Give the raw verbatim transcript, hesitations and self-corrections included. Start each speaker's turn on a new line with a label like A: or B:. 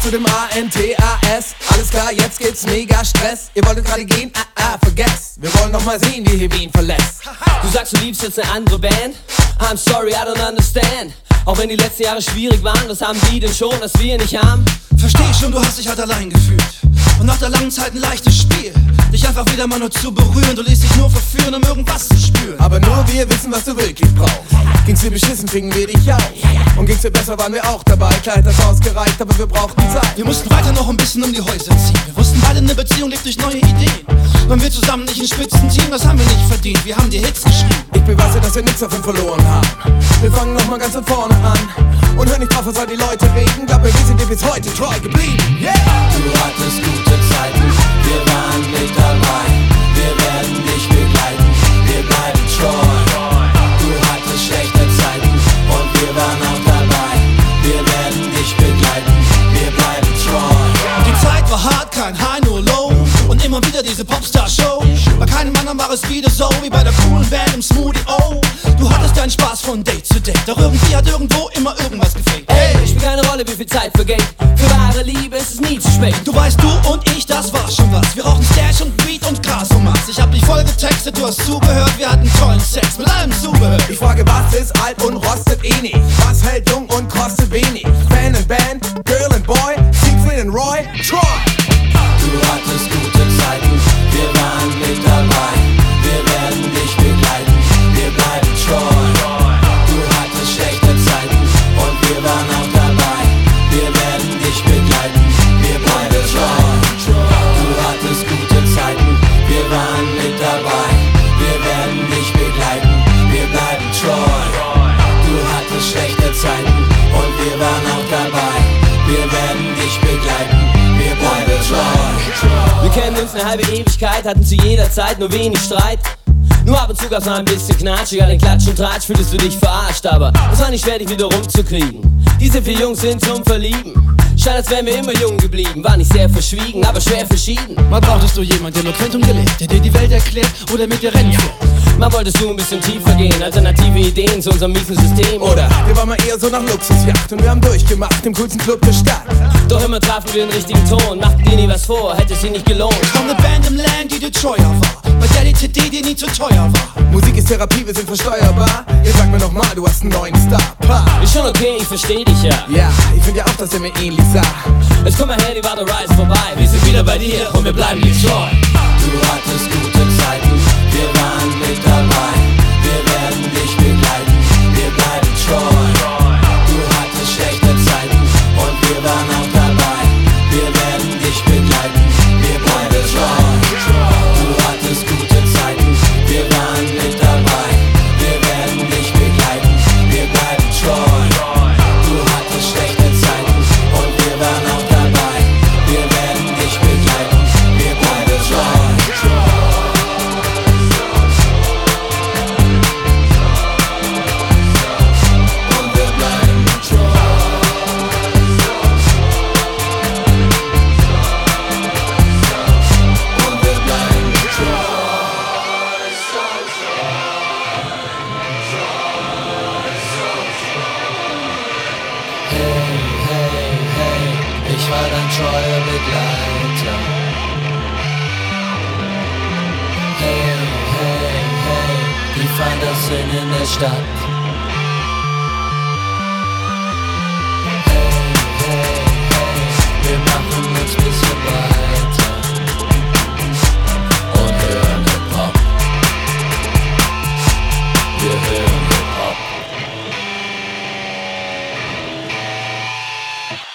A: zu dem A N T A S. Alles klar, jetzt gibt's mega Stress. Ihr wolltet gerade gehen, ah ah, vergesst. Wir wollen noch mal sehen, wie ihr Wien verlässt.
B: Du sagst, du liebst jetzt eine andere Band. I'm sorry, I don't understand. Auch wenn die letzten Jahre schwierig waren, was haben die denn schon, das wir nicht haben?
C: Versteh schon, du hast dich halt allein gefühlt. Und nach der langen Zeit ein leichtes Spiel, dich einfach wieder mal nur zu berühren. Du lässt dich nur verführen, um irgendwas zu spüren.
A: Aber nur wir wissen, was du wirklich brauchst. Ging's dir beschissen, fingen wir dich auf. Und ging's dir besser, waren wir auch dabei. Klar hat das ausgereicht, aber wir brauchten Zeit.
C: Wir mussten weiter noch ein bisschen um die Häuser ziehen. Wir wussten beide, eine Beziehung lebt durch neue Ideen. Waren wir zusammen nicht ein Spitzenteam, das haben wir nicht verdient. Wir haben die Hits geschrieben.
A: Ich beweise, dass wir nichts davon verloren haben. Wir fangen nochmal ganz von vorne an. Und hör nicht drauf, was all die Leute reden. Glaub mir, wir sind dir bis heute treu geblieben. Yeah!
D: Du hattest gute Zeiten, wir waren mit dabei. Wir werden dich begleiten, wir bleiben treu. Du hattest schlechte Zeiten und wir waren auch dabei. Wir werden dich begleiten, wir bleiben treu.
C: Die Zeit war hart, kein High, nur Low. Und immer wieder diese Popstar-Show. Bei keinem anderen war es wieder so wie bei der coolen Band im Smoothie. Oh, du hattest deinen Spaß von Date zu Date. Doch irgendwie hat irgendwo immer irgendwas gefehlt.
B: Ey, spielt keine Rolle, wie viel Zeit vergeht. Für wahre Liebe ist es nie zu spät.
C: Du weißt, du und ich, das war schon was. Wir rauchen Stash und Weed und Gras und Maß. Ich hab dich voll getextet, du hast zugehört. Wir hatten tollen Sex mit allem Zubehör.
A: Ich frage, was ist alt und rostet eh nicht? Was hält jung und kostet wenig? Fan and Band, Girl and Boy, Siegfried and Roy, Troy.
D: Du hattest gute Zeiten, wir waren mit dabei. Wir werden dich begleiten, wir bleiben treu. Du hattest schlechte Zeiten und wir waren auch dabei. Wir werden dich begleiten, wir bleiben treu. Du hattest gute Zeiten, wir waren mit dabei. Wir werden dich begleiten, wir bleiben treu. Du hattest schlechte Zeiten und wir waren auch dabei. Wir werden dich begleiten, wir bleiben treu.
B: Wir kennen uns eine halbe Ewigkeit, hatten zu jeder Zeit nur wenig Streit. Nur ab und zu gab's noch ein bisschen Knatsch, egal den Klatsch und Tratsch, fühltest du dich verarscht. Aber es war nicht schwer, dich wieder rumzukriegen. Diese vier Jungs sind zum Verlieben. Scheint, als wären wir immer jung geblieben. War nicht sehr verschwiegen, aber schwer verschieden.
C: Mal brauchtest du jemanden, der nur kennt und gelebt, der dir die Welt erklärt oder mit dir rennen fährt.
B: Mal wolltest du ein bisschen tiefer gehen, alternative Ideen zu unserem miesen System.
A: Oder wir waren mal eher so nach Luxusjacht und wir haben durchgemacht im coolsten Club der Stadt.
B: Doch immer trafen wir den richtigen Ton, machten dir nie was vor, hätte sie nicht gelohnt.
C: Von der Band im Land, die dir treuer war, bei der die C D dir nie zu teuer war.
A: Musik ist Therapie, wir sind versteuerbar. Jetzt sag mir noch mal, du hast einen neuen Star. Pa.
B: Ist schon okay, ich versteh dich ja.
A: Ja, ich find ja auch, dass er mir ähnlich sah.
B: Jetzt komm mal her, die Water Rise vorbei. Wir sind wieder bei dir und wir bleiben dir treu.
D: Du hattest gute Zeiten, wir waren mit dabei. Wir werden dich begleiten, wir bleiben treu. Du hattest schlechte Zeiten und wir waren auch dabei. Wir werden dich begleiten, wir bleiben treu. Du hattest gute Zeiten, wir waren mit dabei. Wir werden dich begleiten, wir bleiben treu. Du hattest schlechte Zeiten und wir waren auch dabei. Wir werden dich begleiten, wir bleiben treu. Ich war dein treuer Begleiter. Hey, hey, hey, die Feinde sind in der Stadt.